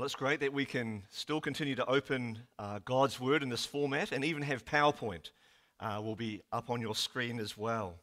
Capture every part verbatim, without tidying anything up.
Well, it's great that we can still continue to open uh, God's Word in this format and even have PowerPoint uh, will be up on your screen as well.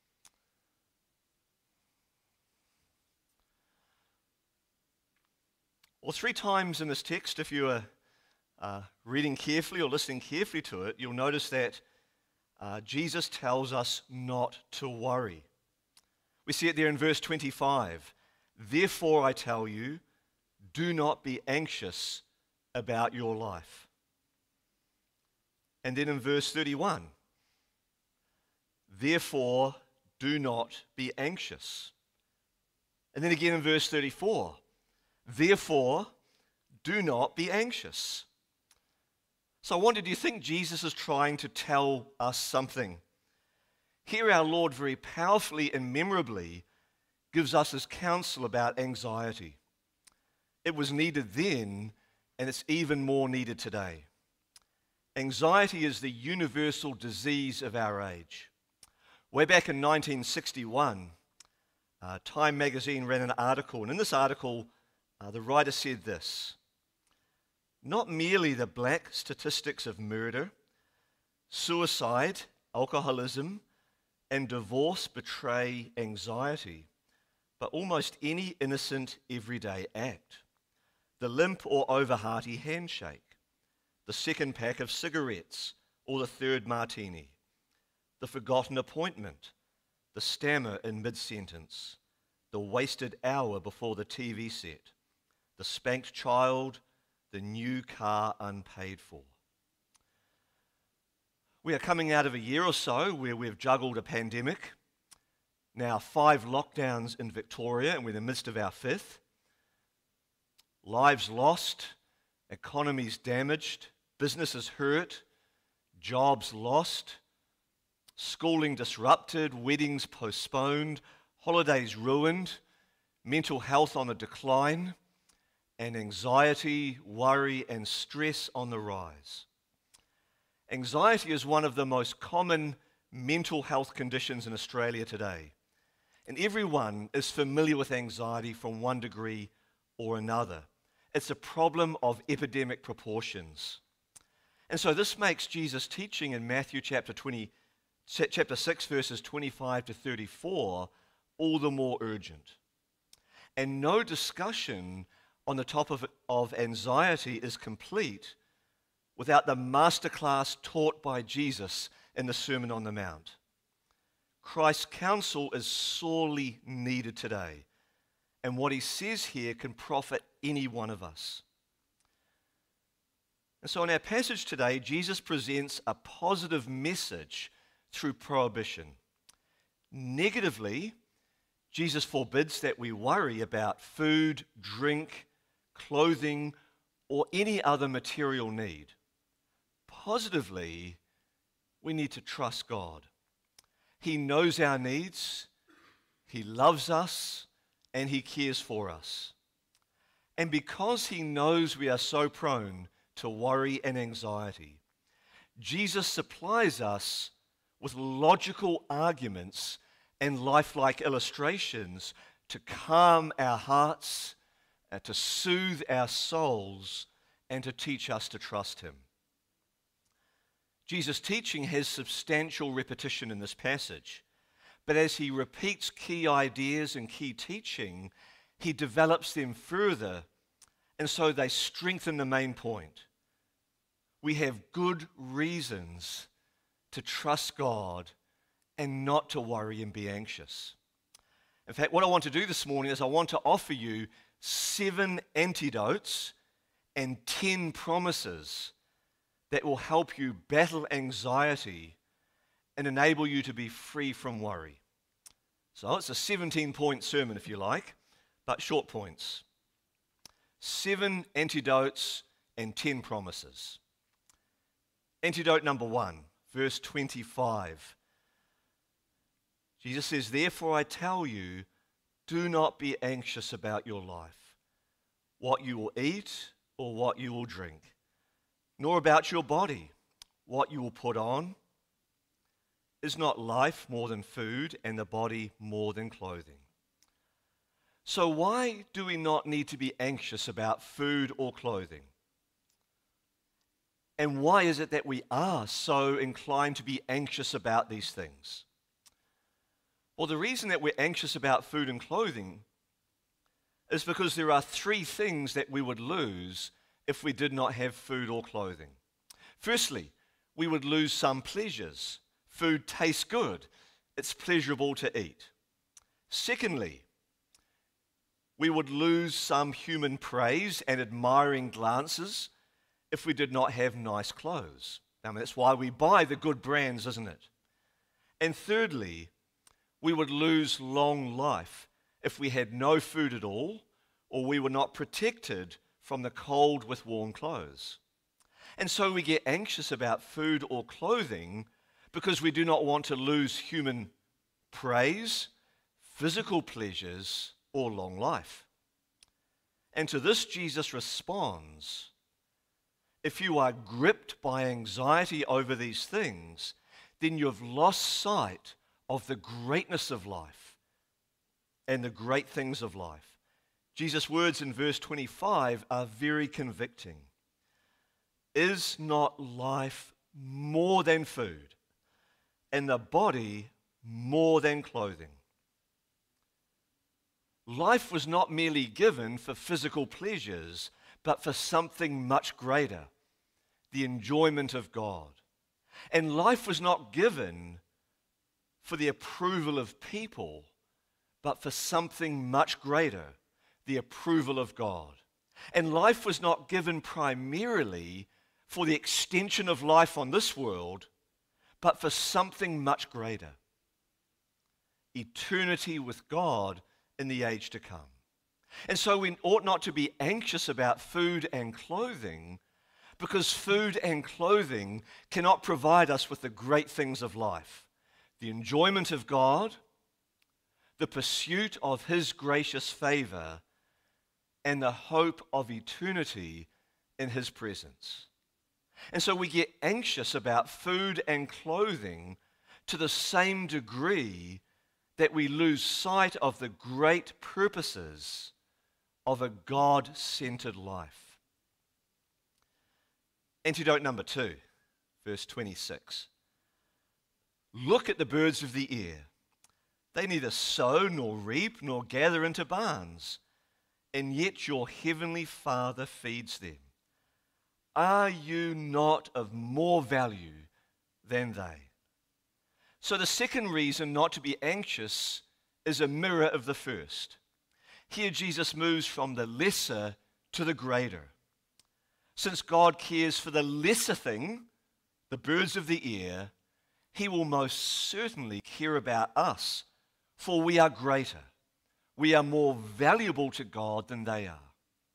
Well, three times in this text, if you are uh, reading carefully or listening carefully to it, you'll notice that uh, Jesus tells us not to worry. We see it there in verse twenty-five. Therefore, I tell you, do not be anxious about your life. And then in verse thirty-one, therefore, do not be anxious. And then again in verse thirty-four, therefore, do not be anxious. So I wonder, do you think Jesus is trying to tell us something? Here our Lord very powerfully and memorably gives us his counsel about anxiety. It was needed then, and it's even more needed today. Anxiety is the universal disease of our age. Way back in nineteen sixty-one, uh, Time magazine ran an article, and in this article, uh, the writer said this: not merely the black statistics of murder, suicide, alcoholism, and divorce betray anxiety, but almost any innocent everyday act. The limp or over-hearty handshake, the second pack of cigarettes or the third martini, the forgotten appointment, the stammer in mid-sentence, the wasted hour before the T V set, the spanked child, the new car unpaid for. We are coming out of a year or so where we've juggled a pandemic, now five lockdowns in Victoria, and we're in the midst of our fifth. Lives lost, economies damaged, businesses hurt, jobs lost, schooling disrupted, weddings postponed, holidays ruined, mental health on the decline, and anxiety, worry, and stress on the rise. Anxiety is one of the most common mental health conditions in Australia today, and everyone is familiar with anxiety from one degree or another. It's a problem of epidemic proportions. And so this makes Jesus' teaching in Matthew chapter twenty, chapter six, verses twenty-five to thirty-four, all the more urgent. And no discussion on the topic of, of anxiety is complete without the masterclass taught by Jesus in the Sermon on the Mount. Christ's counsel is sorely needed today, and what he says here can profit any one of us. And so in our passage today, Jesus presents a positive message through prohibition. Negatively, Jesus forbids that we worry about food, drink, clothing, or any other material need. Positively, we need to trust God. He knows our needs, he loves us, and he cares for us. And because he knows we are so prone to worry and anxiety, Jesus supplies us with logical arguments and lifelike illustrations to calm our hearts, uh, to soothe our souls, and to teach us to trust him. Jesus' teaching has substantial repetition in this passage, but as he repeats key ideas and key teaching, he develops them further, and so they strengthen the main point. We have good reasons to trust God and not to worry and be anxious. In fact, what I want to do this morning is I want to offer you seven antidotes and ten promises that will help you battle anxiety and enable you to be free from worry. So it's a seventeen-point sermon, if you like, but short points. Seven antidotes and ten promises. Antidote number one, verse twenty-five. Jesus says, therefore I tell you, do not be anxious about your life, what you will eat or what you will drink, nor about your body, what you will put on. Is not life more than food, and the body more than clothing? So why do we not need to be anxious about food or clothing? And why is it that we are so inclined to be anxious about these things? Well, the reason that we're anxious about food and clothing is because there are three things that we would lose if we did not have food or clothing. Firstly, we would lose some pleasures. Food tastes good. It's pleasurable to eat. Secondly, we would lose some human praise and admiring glances if we did not have nice clothes. I mean, that's why we buy the good brands, isn't it? And thirdly, we would lose long life if we had no food at all, or we were not protected from the cold with warm clothes. And so we get anxious about food or clothing because we do not want to lose human praise, physical pleasures, or long life. And to this Jesus responds, if you are gripped by anxiety over these things, then you have lost sight of the greatness of life and the great things of life. Jesus' words in verse twenty-five are very convicting. Is not life more than food, and the body more than clothing? Life was not merely given for physical pleasures, but for something much greater, the enjoyment of God. And life was not given for the approval of people, but for something much greater, the approval of God. And life was not given primarily for the extension of life on this world, but for something much greater, eternity with God in the age to come. And so we ought not to be anxious about food and clothing, because food and clothing cannot provide us with the great things of life, the enjoyment of God, the pursuit of His gracious favor, and the hope of eternity in His presence. And so we get anxious about food and clothing to the same degree that we lose sight of the great purposes of a God-centered life. Antidote number two, verse twenty-six. Look at the birds of the air. They neither sow nor reap nor gather into barns, and yet your heavenly Father feeds them. Are you not of more value than they? So the second reason not to be anxious is a mirror of the first. Here Jesus moves from the lesser to the greater. Since God cares for the lesser thing, the birds of the air, He will most certainly care about us, for we are greater. We are more valuable to God than they are.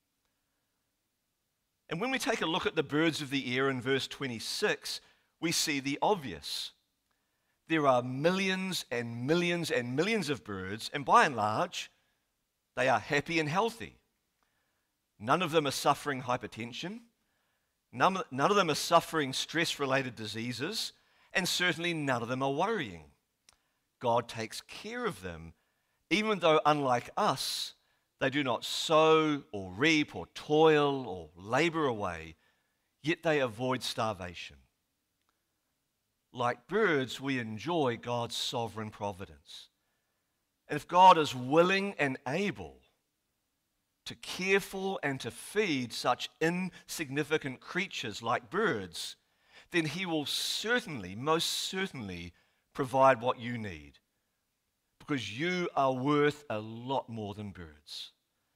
And when we take a look at the birds of the air in verse twenty-six, we see the obvious. There are millions and millions and millions of birds, and by and large, they are happy and healthy. None of them are suffering hypertension. None, none of them are suffering stress-related diseases, and certainly none of them are worrying. God takes care of them, even though, unlike us, they do not sow or reap or toil or labor away, yet they avoid starvation. Like birds, we enjoy God's sovereign providence. And if God is willing and able to care for and to feed such insignificant creatures like birds, then He will certainly, most certainly, provide what you need, because you are worth a lot more than birds.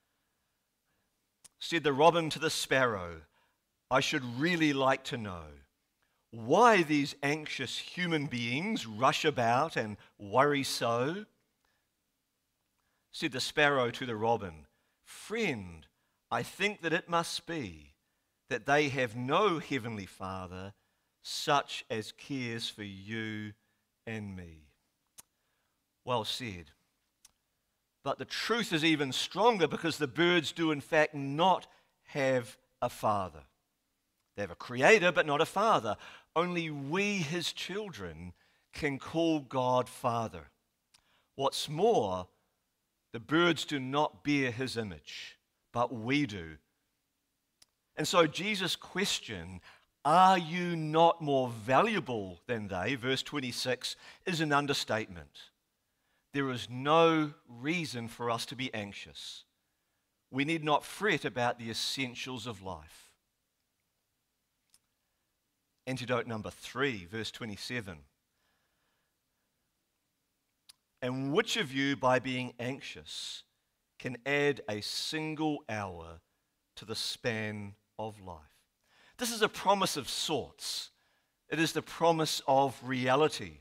Said the robin to the sparrow, I should really like to know why these anxious human beings rush about and worry so. Said the sparrow to the robin, friend, I think that it must be that they have no heavenly Father such as cares for you and me. Well said. But the truth is even stronger, because the birds do in fact not have a father. They have a creator, but not a father. Only we, His children, can call God Father. What's more, The birds do not bear his image, but we do. And so Jesus' question, are you not more valuable than they, verse twenty-six, is an understatement. There is no reason for us to be anxious. We need not fret about the essentials of life. Antidote number three, verse twenty-seven. And which of you, by being anxious, can add a single hour to the span of life? This is a promise of sorts. It is the promise of reality.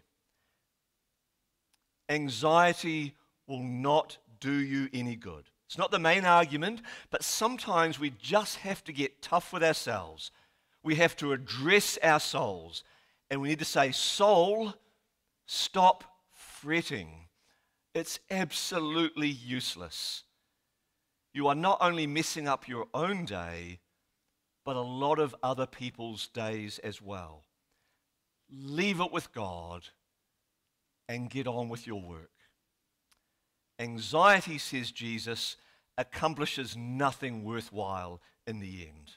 Anxiety will not do you any good. It's not the main argument, but sometimes we just have to get tough with ourselves. We have to address our souls, and we need to say, soul, stop fretting. It's absolutely useless. You are not only messing up your own day, but a lot of other people's days as well. Leave it with God and get on with your work. Anxiety, says Jesus, accomplishes nothing worthwhile in the end.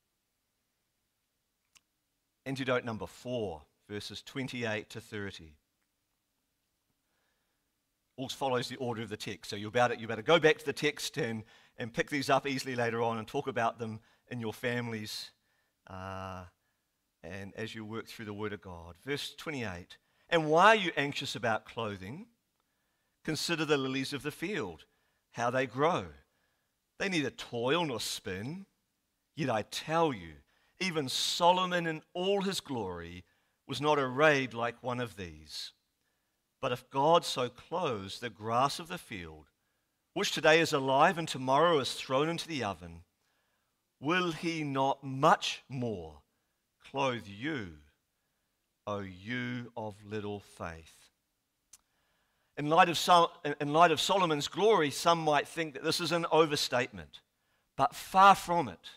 Antidote number four, verses twenty-eight to thirty. All follows the order of the text. So you better, you better go back to the text and, and pick these up easily later on and talk about them in your families uh, and as you work through the Word of God. Verse twenty-eight. And why are you anxious about clothing? Consider the lilies of the field, how they grow. They neither toil nor spin. Yet I tell you, even Solomon in all his glory was not arrayed like one of these. But if God so clothes the grass of the field, which today is alive and tomorrow is thrown into the oven, will he not much more clothe you, O you of little faith? In light of Sol- in light of Solomon's glory, some might think that this is an overstatement, but far from it.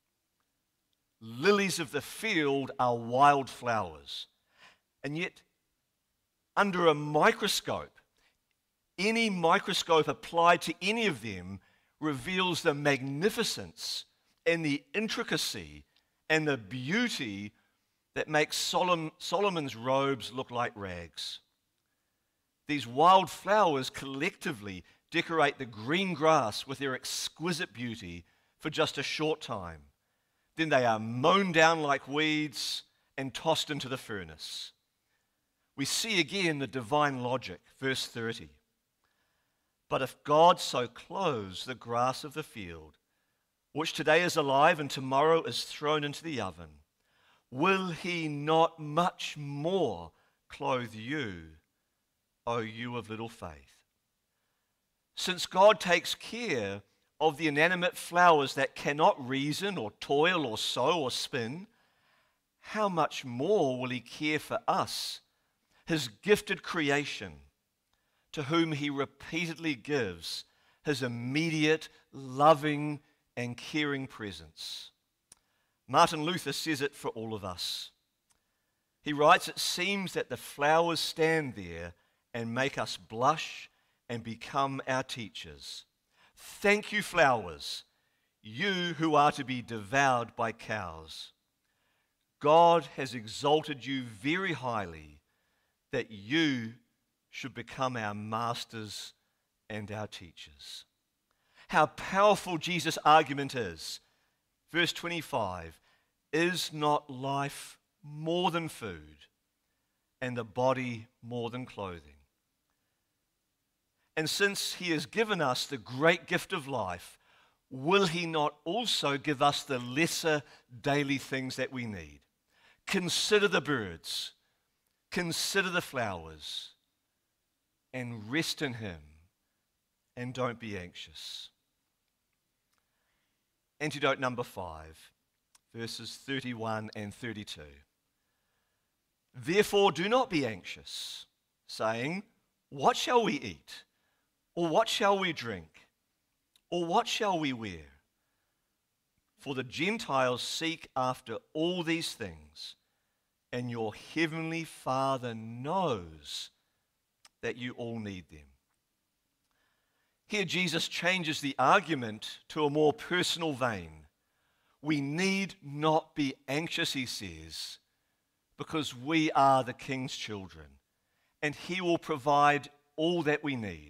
Lilies of the field are wildflowers, and yet under a microscope, any microscope applied to any of them reveals the magnificence and the intricacy and the beauty that makes Solom- Solomon's robes look like rags. These wild flowers collectively decorate the green grass with their exquisite beauty for just a short time. Then they are mown down like weeds and tossed into the furnace. We see again the divine logic, verse thirty. But if God so clothes the grass of the field, which today is alive and tomorrow is thrown into the oven, will he not much more clothe you, O you of little faith? Since God takes care of the inanimate flowers that cannot reason or toil or sow or spin, how much more will he care for us, his gifted creation, to whom he repeatedly gives his immediate, loving, and caring presence? Martin Luther says it for all of us. He writes, it seems that the flowers stand there and make us blush and become our teachers. Thank you, flowers, you who are to be devoured by cows. God has exalted you very highly, that you should become our masters and our teachers. How powerful Jesus' argument is. Verse twenty-five, is not life more than food, and the body more than clothing? And since he has given us the great gift of life, will he not also give us the lesser daily things that we need? Consider the birds, consider the flowers, and rest in him, and don't be anxious. Antidote number five, verses thirty-one and thirty-two. Therefore do not be anxious, saying, what shall we eat? Or what shall we drink? Or what shall we wear? For the Gentiles seek after all these things, and your heavenly Father knows that you all need them. Here Jesus changes the argument to a more personal vein. We need not be anxious, he says, because we are the King's children, and he will provide all that we need.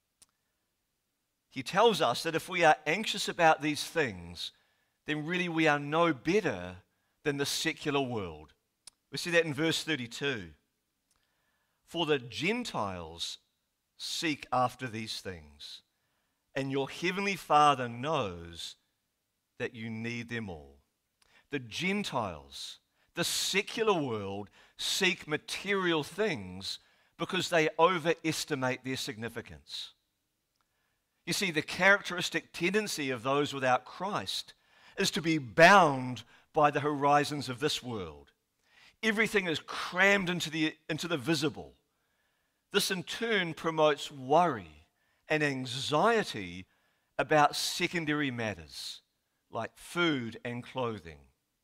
He tells us that if we are anxious about these things, then really we are no better than the secular world. We see that in verse thirty-two. For the Gentiles seek after these things, and your heavenly Father knows that you need them all. The Gentiles, the secular world, seek material things because they overestimate their significance. You see, the characteristic tendency of those without Christ is to be bound by the horizons of this world. Everything is crammed into the, into the visible. This in turn promotes worry and anxiety about secondary matters like food and clothing.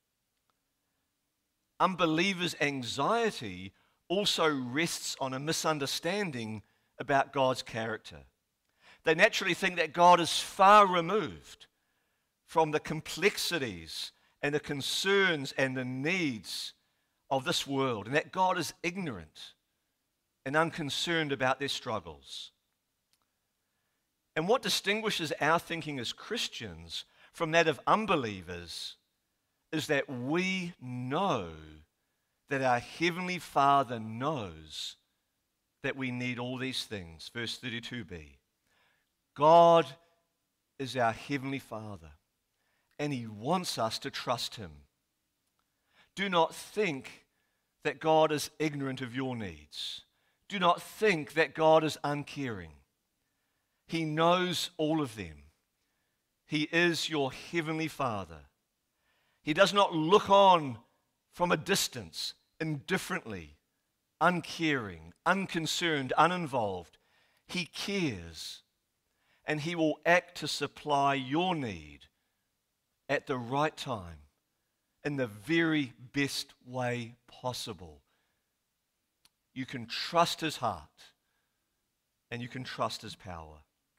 Unbelievers' anxiety also rests on a misunderstanding about God's character. They naturally think that God is far removed from the complexities and the concerns and the needs of this world, and that God is ignorant and unconcerned about their struggles. And what distinguishes our thinking as Christians from that of unbelievers is that we know that our Heavenly Father knows that we need all these things. Verse thirty-two b. God is our Heavenly Father, and He wants us to trust Him. Do not think that God is ignorant of your needs. Do not think that God is uncaring. He knows all of them. He is your Heavenly Father. He does not look on from a distance, indifferently, uncaring, unconcerned, uninvolved. He cares, and He will act to supply your need at the right time, in the very best way possible. You can trust His heart, and you can trust His power.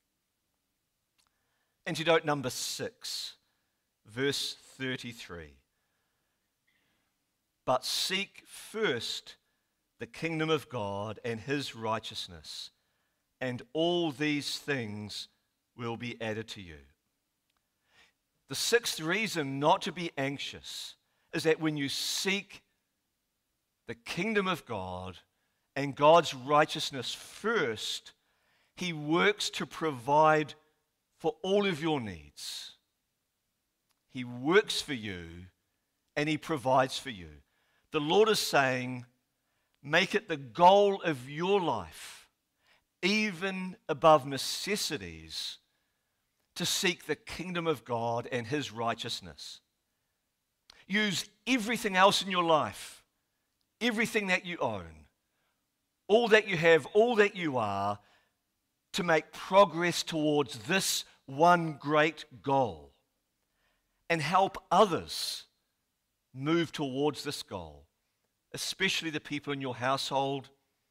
Antidote number six, verse thirty-three. But seek first the kingdom of God and His righteousness, and all these things will be added to you. The sixth reason not to be anxious is that when you seek the kingdom of God and God's righteousness first, He works to provide for all of your needs. He works for you and He provides for you. The Lord is saying, make it the goal of your life, even above necessities, to seek the kingdom of God and His righteousness. Use everything else in your life, everything that you own, all that you have, all that you are, to make progress towards this one great goal and help others move towards this goal, especially the people in your household.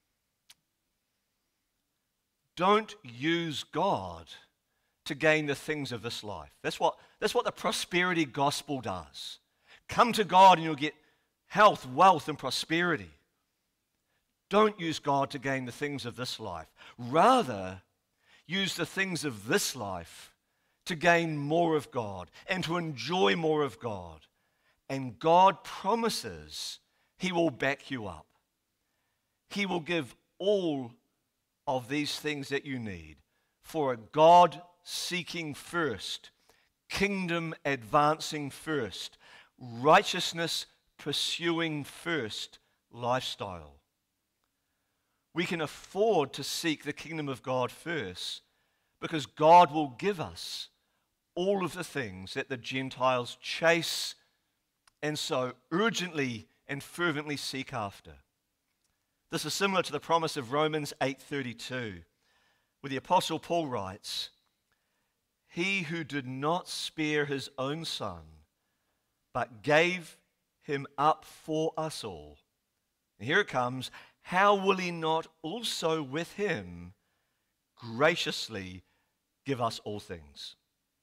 Don't use God to gain the things of this life. That's what, that's what the prosperity gospel does. Come to God and you'll get health, wealth, and prosperity. Don't use God to gain the things of this life. Rather, use the things of this life to gain more of God and to enjoy more of God. And God promises He will back you up. He will give all of these things that you need for a God seeking first, kingdom advancing first, righteousness pursuing first lifestyle. We can afford to seek the kingdom of God first because God will give us all of the things that the Gentiles chase and so urgently and fervently seek after. This is similar to the promise of Romans eight thirty-two, where the Apostle Paul writes, He who did not spare His own Son, but gave Him up for us all. And here it comes, how will He not also with Him graciously give us all things.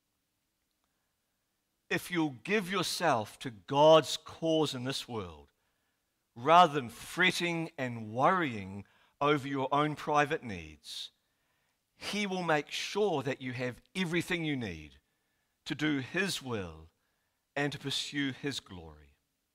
If you'll give yourself to God's cause in this world, rather than fretting and worrying over your own private needs, He will make sure that you have everything you need to do His will and to pursue His glory.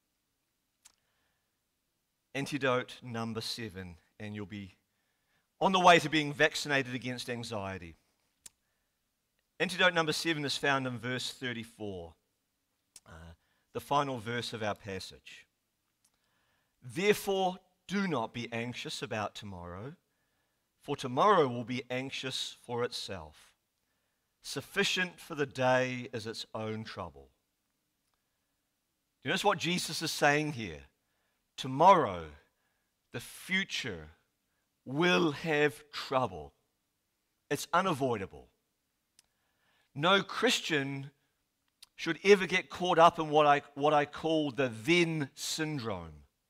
Antidote number seven, and you'll be on the way to being vaccinated against anxiety. Antidote number seven is found in verse thirty-four, uh, the final verse of our passage. Therefore, do not be anxious about tomorrow, for tomorrow will be anxious for itself. Sufficient for the day is its own trouble. Do you notice what Jesus is saying here? Tomorrow, the future, will have trouble. It's unavoidable. No Christian should ever get caught up in what I, what I call the then syndrome.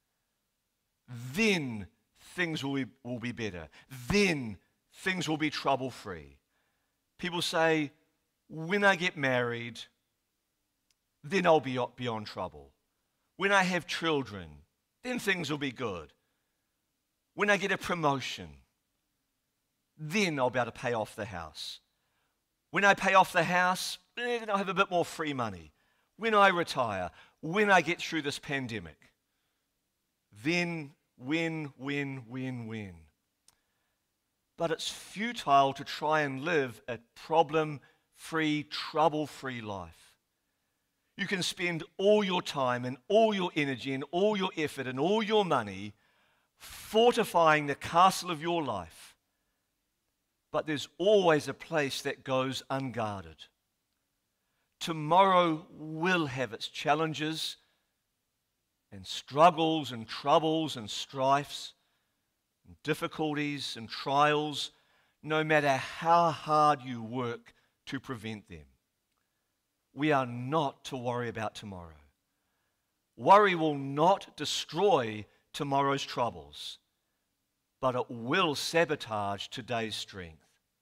Then things will be, will be better. Then things will be trouble-free. People say, when I get married, then I'll be beyond trouble. When I have children, then things will be good. When I get a promotion, then I'll be able to pay off the house. When I pay off the house, then I'll have a bit more free money. When I retire, when I get through this pandemic, then, when, when, when, when. But it's futile to try and live a problem-free, trouble-free life. You can spend all your time and all your energy and all your effort and all your money fortifying the castle of your life. But there's always a place that goes unguarded. Tomorrow will have its challenges and struggles and troubles and strifes and difficulties and trials, no matter how hard you work to prevent them. We are not to worry about tomorrow. Worry will not destroy tomorrow's troubles, but it will sabotage today's strength.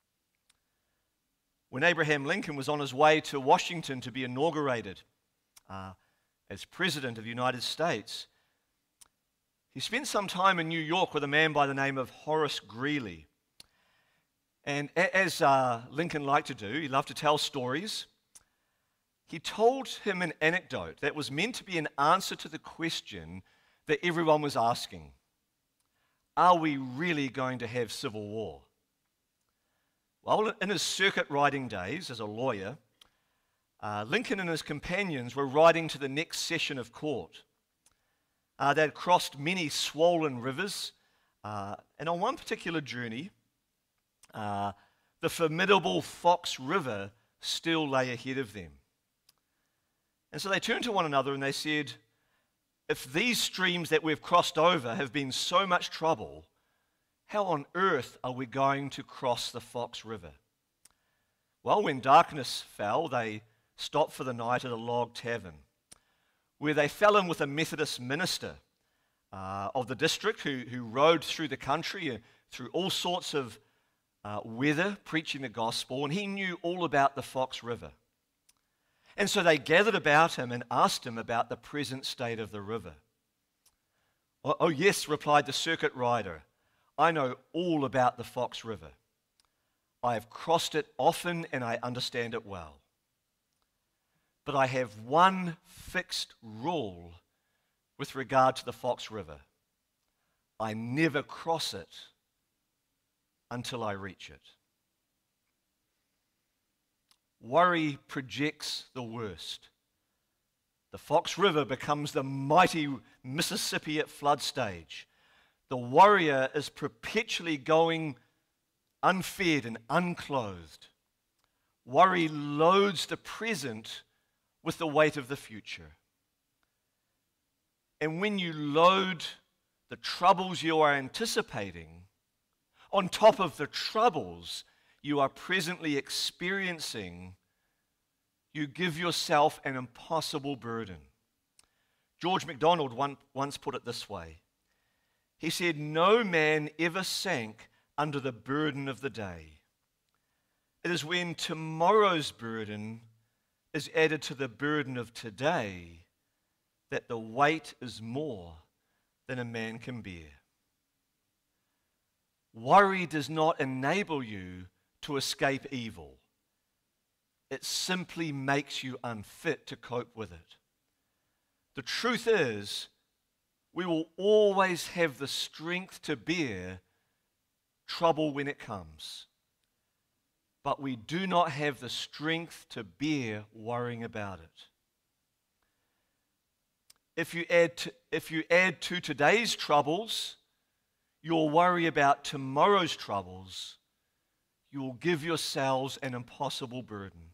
When Abraham Lincoln was on his way to Washington to be inaugurated uh, as President of the United States, he spent some time in New York with a man by the name of Horace Greeley. And as uh, Lincoln liked to do, he loved to tell stories. He told him an anecdote that was meant to be an answer to the question that everyone was asking. Are we really going to have civil war? Well, in his circuit riding days as a lawyer, uh, Lincoln and his companions were riding to the next session of court. Uh, they had crossed many swollen rivers, uh, and on one particular journey, uh, the formidable Fox River still lay ahead of them. And so they turned to one another and they said, if these streams that we've crossed over have been so much trouble, how on earth are we going to cross the Fox River? Well, when darkness fell, they stopped for the night at a log tavern, where they fell in with a Methodist minister uh, of the district who, who rode through the country, uh, through all sorts of uh, weather, preaching the gospel, and he knew all about the Fox River. And so they gathered about him and asked him about the present state of the river. Oh, oh yes, replied the circuit rider, I know all about the Fox River. I have crossed it often and I understand it well. But I have one fixed rule with regard to the Fox River. I never cross it until I reach it. Worry projects the worst. The Fox River becomes the mighty Mississippi at flood stage. The warrior is perpetually going unfed and unclothed. Worry loads the present with the weight of the future. And when you load the troubles you are anticipating on top of the troubles you are presently experiencing, you give yourself an impossible burden. George MacDonald once put it this way. He said, no man ever sank under the burden of the day. It is when tomorrow's burden is added to the burden of today that the weight is more than a man can bear. Worry does not enable you to escape evil. It simply makes you unfit to cope with it. The truth is, we will always have the strength to bear trouble when it comes. But we do not have the strength to bear worrying about it. If you add to, if you add to today's troubles your worry about tomorrow's troubles, you will give yourselves an impossible burden.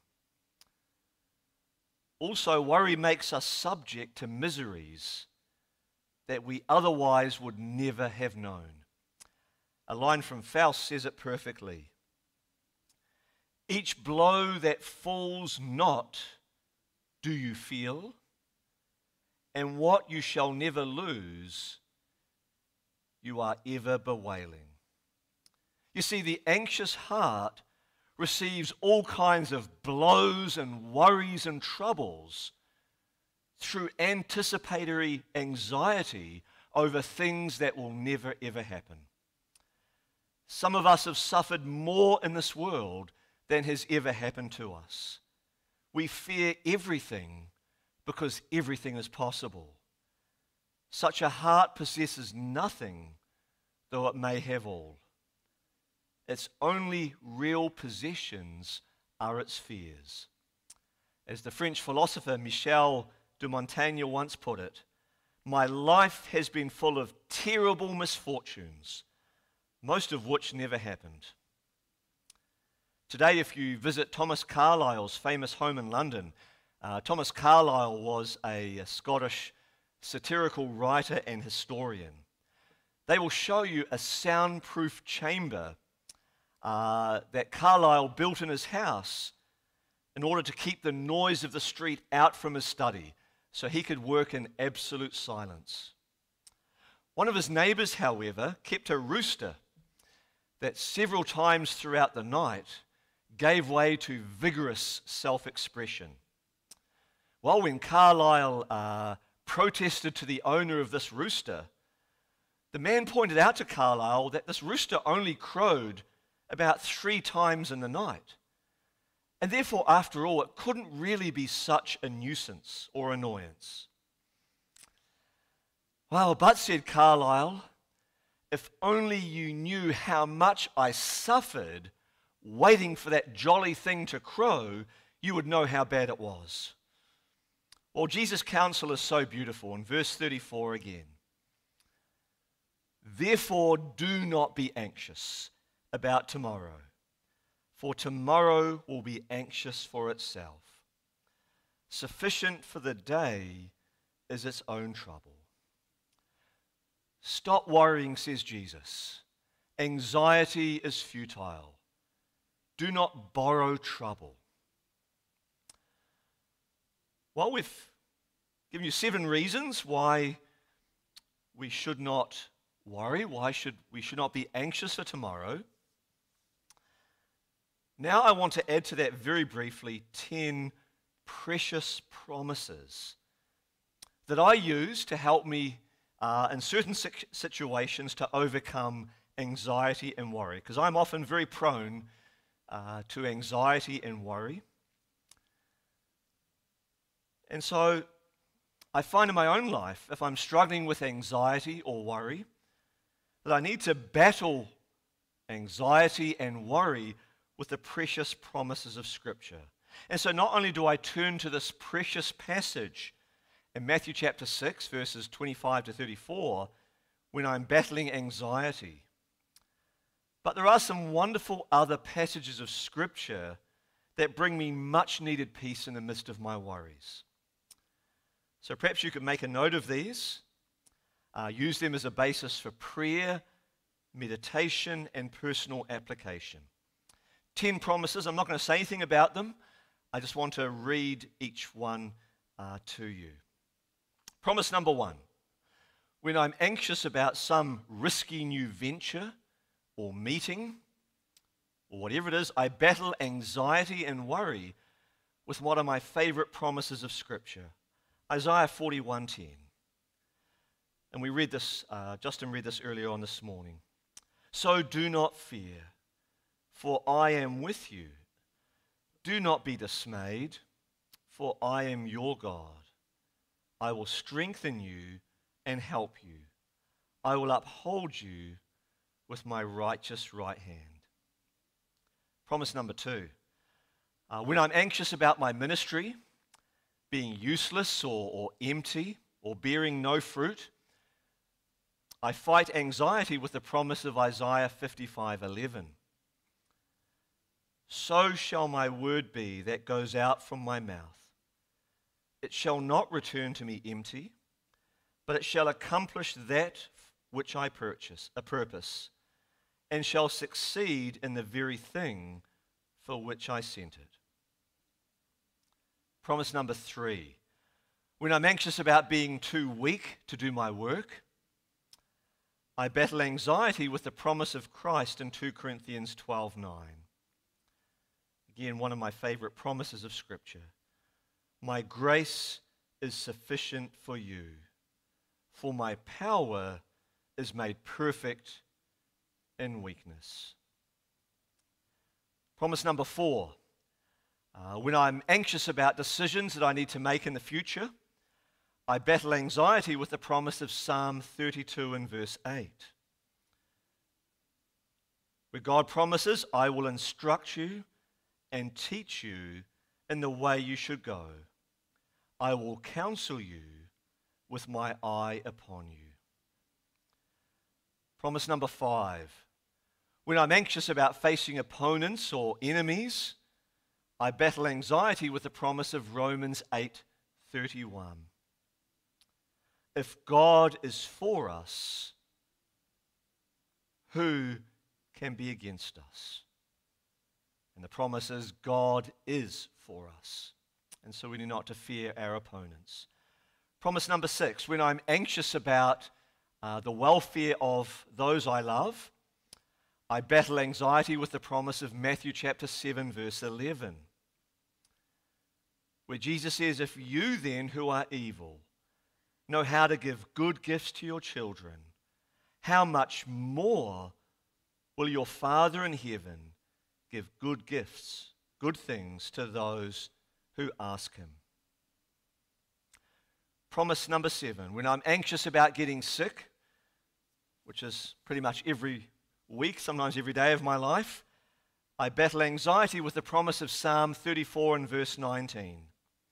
Also, worry makes us subject to miseries that we otherwise would never have known. A line from Faust says it perfectly. Each blow that falls not, do you feel? And what you shall never lose, you are ever bewailing. You see, the anxious heart receives all kinds of blows and worries and troubles through anticipatory anxiety over things that will never ever happen. Some of us have suffered more in this world than has ever happened to us. We fear everything because everything is possible. Such a heart possesses nothing, though it may have all. Its only real possessions are its fears. As the French philosopher Michel de Montaigne once put it, my life has been full of terrible misfortunes, most of which never happened. Today, if you visit Thomas Carlyle's famous home in London, uh, Thomas Carlyle was a, a Scottish satirical writer and historian. They will show you a soundproof chamber uh, that Carlyle built in his house in order to keep the noise of the street out from his study, so he could work in absolute silence. One of his neighbors, however, kept a rooster that several times throughout the night gave way to vigorous self-expression. Well, when Carlyle uh, protested to the owner of this rooster, the man pointed out to Carlyle that this rooster only crowed about three times in the night. And therefore, after all, it couldn't really be such a nuisance or annoyance. Well, but, said Carlyle, if only you knew how much I suffered waiting for that jolly thing to crow, you would know how bad it was. Well, Jesus' counsel is so beautiful. In verse thirty-four again, therefore do not be anxious about tomorrow, for tomorrow will be anxious for itself. Sufficient for the day is its own trouble. Stop worrying, says Jesus. Anxiety is futile. Do not borrow trouble. Well, we've given you seven reasons why we should not worry, why should we should not be anxious for tomorrow. Now I want to add to that very briefly ten precious promises that I use to help me uh, in certain situations to overcome anxiety and worry, because I'm often very prone uh, to anxiety and worry. And so I find in my own life, if I'm struggling with anxiety or worry, that I need to battle anxiety and worry with the precious promises of Scripture. And so not only do I turn to this precious passage in Matthew chapter six, verses twenty-five to thirty-four, when I'm battling anxiety, but there are some wonderful other passages of Scripture that bring me much needed peace in the midst of my worries. So perhaps you could make a note of these, uh, use them as a basis for prayer, meditation, and personal application. Ten promises. I'm not going to say anything about them. I just want to read each one uh, to you. Promise number one. When I'm anxious about some risky new venture or meeting, or whatever it is, I battle anxiety and worry with one of my favorite promises of Scripture, Isaiah forty-one ten. And we read this, uh, Justin read this earlier on this morning. So do not fear, for I am with you. Do not be dismayed, for I am your God. I will strengthen you and help you. I will uphold you with my righteous right hand. Promise number two. Uh, when I'm anxious about my ministry, being useless or, or empty or bearing no fruit, I fight anxiety with the promise of Isaiah fifty-five eleven. So shall my word be that goes out from my mouth. It shall not return to me empty, but it shall accomplish that which I purchase, a purpose, and shall succeed in the very thing for which I sent it. Promise number three. When I'm anxious about being too weak to do my work, I battle anxiety with the promise of Christ in two Corinthians twelve nine. Again, one of my favorite promises of Scripture. My grace is sufficient for you, for my power is made perfect in weakness. Promise number four. Uh, when I'm anxious about decisions that I need to make in the future, I battle anxiety with the promise of Psalm thirty-two and verse eight. Where God promises, I will instruct you and teach you in the way you should go. I will counsel you with my eye upon you. Promise number five. When I'm anxious about facing opponents or enemies, I battle anxiety with the promise of Romans eight thirty-one. If God is for us, who can be against us? And the promise is God is for us. And so we need not to fear our opponents. Promise number six, when I'm anxious about uh, the welfare of those I love, I battle anxiety with the promise of Matthew chapter seven, verse eleven, where Jesus says, if you then who are evil know how to give good gifts to your children, how much more will your Father in heaven give good gifts, good things to those who ask him? Promise number seven, when I'm anxious about getting sick, which is pretty much every week, sometimes every day of my life, I battle anxiety with the promise of Psalm thirty-four and verse nineteen.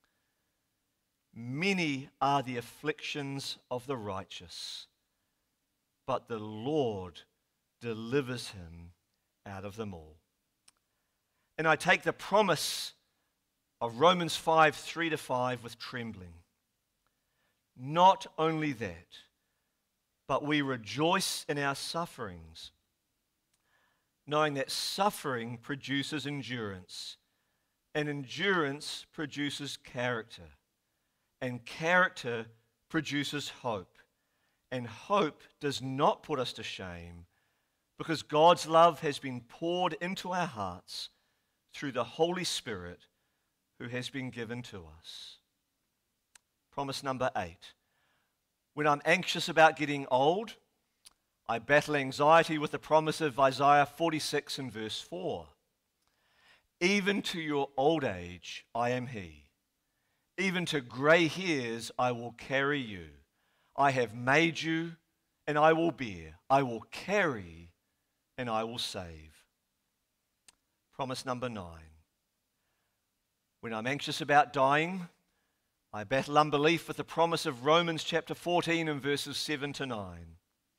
Many are the afflictions of the righteous, but the Lord delivers him out of them all. And I take the promise of Romans five, three to five with trembling. Not only that, but we rejoice in our sufferings, knowing that suffering produces endurance, and endurance produces character, and character produces hope, and hope does not put us to shame, because God's love has been poured into our hearts through the Holy Spirit who has been given to us. Promise number eight. When I'm anxious about getting old, I battle anxiety with the promise of Isaiah forty-six and verse four. Even to your old age I am he. Even to grey hairs I will carry you. I have made you and I will bear. I will carry and I will save. Promise number nine. When I'm anxious about dying, I battle unbelief with the promise of Romans chapter fourteen and verses seven to nine.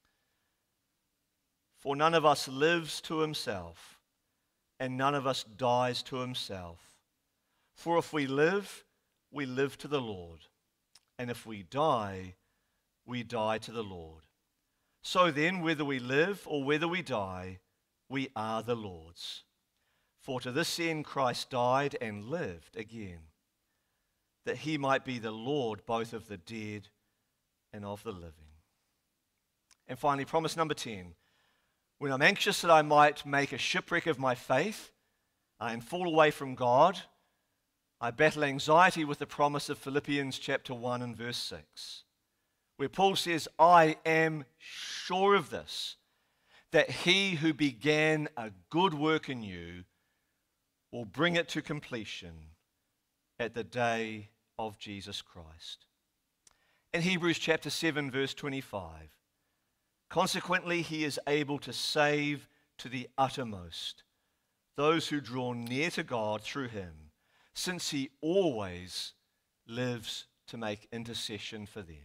For none of us lives to himself, and none of us dies to himself. For if we live, we live to the Lord, and if we die, we die to the Lord. So then, whether we live or whether we die, we are the Lord's. For to this end Christ died and lived again, that he might be the Lord both of the dead and of the living. And finally, promise number ten. when I'm anxious that I might make a shipwreck of my faith and fall away from God, I battle anxiety with the promise of Philippians chapter one and verse six, where Paul says, I am sure of this, that he who began a good work in you will bring it to completion at the day of Jesus Christ. In Hebrews chapter seven, verse twenty-five, consequently, he is able to save to the uttermost those who draw near to God through him, since he always lives to make intercession for them.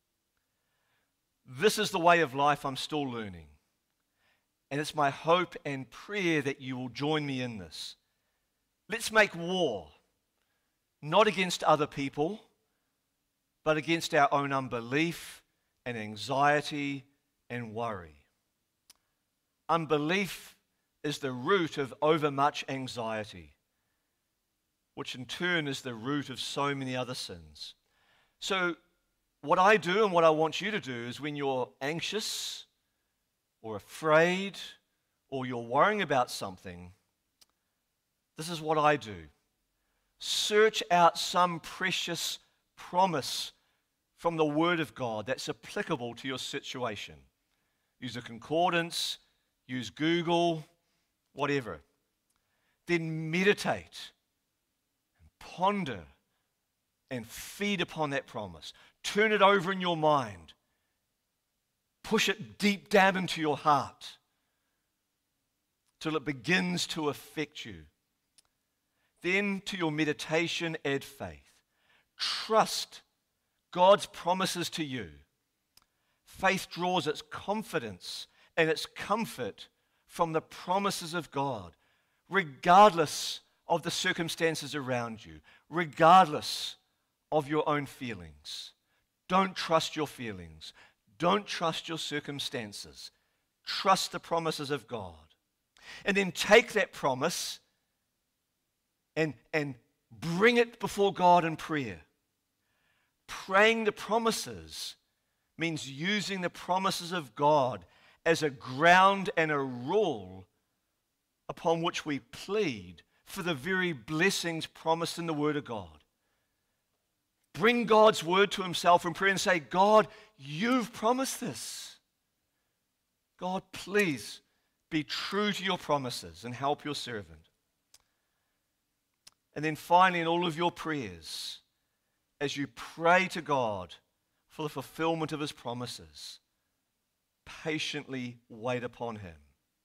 This is the way of life I'm still learning. And it's my hope and prayer that you will join me in this. Let's make war, not against other people, but against our own unbelief and anxiety and worry. Unbelief is the root of overmuch anxiety, which in turn is the root of so many other sins. So what I do and what I want you to do is when you're anxious or afraid or you're worrying about something, this is what I do. Search out some precious promise from the Word of God that's applicable to your situation. Use a concordance, use Google, whatever. Then meditate, ponder, and feed upon that promise. Turn it over in your mind. Push it deep down into your heart till it begins to affect you. Then to your meditation add faith. Trust God's promises to you. Faith draws its confidence and its comfort from the promises of God, regardless of the circumstances around you, regardless of your own feelings. Don't trust your feelings. Don't trust your circumstances. Trust the promises of God. And then take that promise and, and bring it before God in prayer. Praying the promises means using the promises of God as a ground and a rule upon which we plead for the very blessings promised in the Word of God. Bring God's Word to Himself in prayer and say, God, you've promised this. God, please be true to your promises and help your servant. And then finally, in all of your prayers, as you pray to God for the fulfillment of His promises, patiently wait upon Him.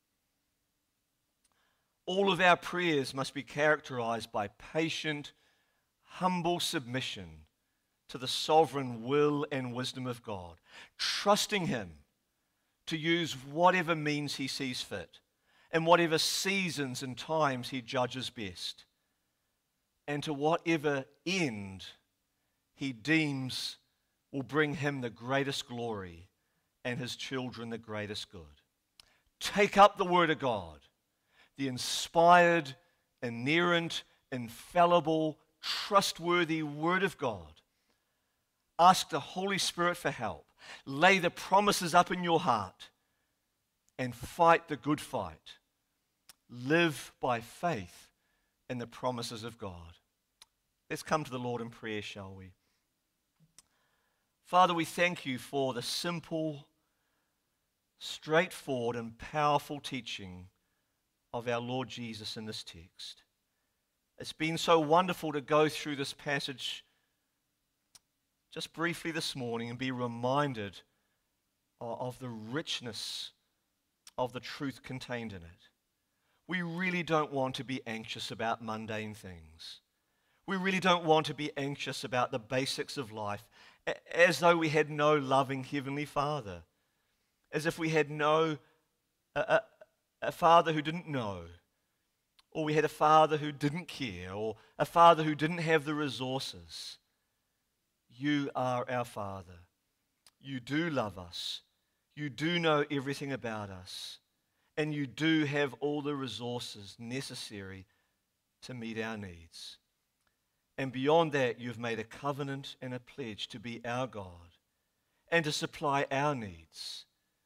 All of our prayers must be characterized by patient, humble submission to the sovereign will and wisdom of God, trusting Him to use whatever means He sees fit and whatever seasons and times He judges best, and to whatever end He deems will bring Him the greatest glory and His children the greatest good. Take up the Word of God, the inspired, inerrant, infallible, trustworthy Word of God. Ask the Holy Spirit for help. Lay the promises up in your heart and fight the good fight. Live by faith in the promises of God. Let's come to the Lord in prayer, shall we? Father, we thank you for the simple, straightforward, and powerful teaching of our Lord Jesus in this text. It's been so wonderful to go through this passage just briefly this morning and be reminded of the richness of the truth contained in it. We really don't want to be anxious about mundane things. We really don't want to be anxious about the basics of life, as though we had no loving Heavenly Father, as if we had no a, a, a Father who didn't know, or we had a Father who didn't care, or a Father who didn't have the resources. You are our Father. You do love us. You do know everything about us. And you do have all the resources necessary to meet our needs. And beyond that, you've made a covenant and a pledge to be our God and to supply our needs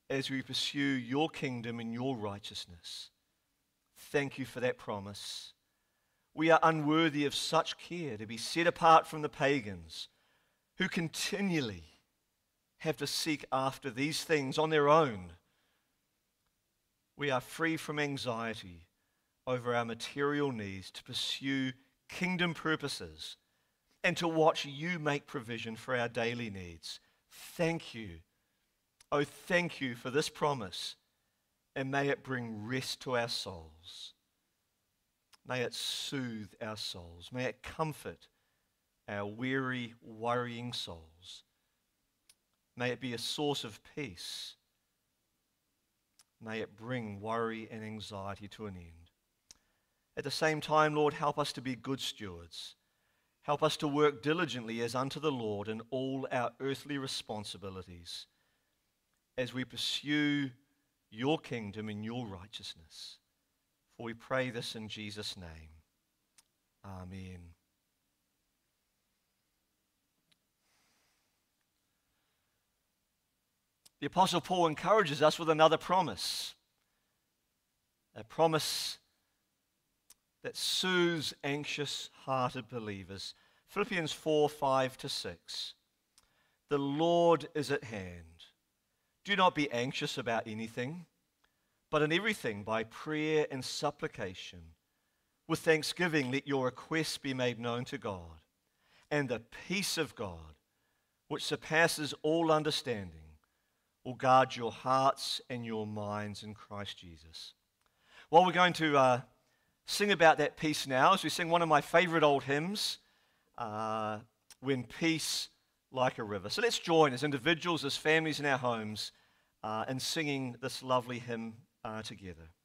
as we pursue your kingdom and your righteousness. Thank you for that promise. We are unworthy of such care, to be set apart from the pagans who continually have to seek after these things on their own. We are free from anxiety over our material needs to pursue kingdom purposes and to watch you make provision for our daily needs. Thank you. Oh, thank you for this promise, and may it bring rest to our souls. May it soothe our souls. May it comfort our weary, worrying souls. May it be a source of peace. May it bring worry and anxiety to an end. At the same time, Lord, help us to be good stewards. Help us to work diligently as unto the Lord in all our earthly responsibilities as we pursue your kingdom and your righteousness. For we pray this in Jesus' name. Amen. The Apostle Paul encourages us with another promise. A promise that soothes anxious-hearted believers. Philippians four, five to six. The Lord is at hand. Do not be anxious about anything, but in everything by prayer and supplication, with thanksgiving let your requests be made known to God. And the peace of God, which surpasses all understanding, will guard your hearts and your minds in Christ Jesus. Well, we're going to uh, sing about that peace now as we sing one of my favorite old hymns, uh, When Peace Like a River. So let's join as individuals, as families in our homes, uh, in singing this lovely hymn uh, together.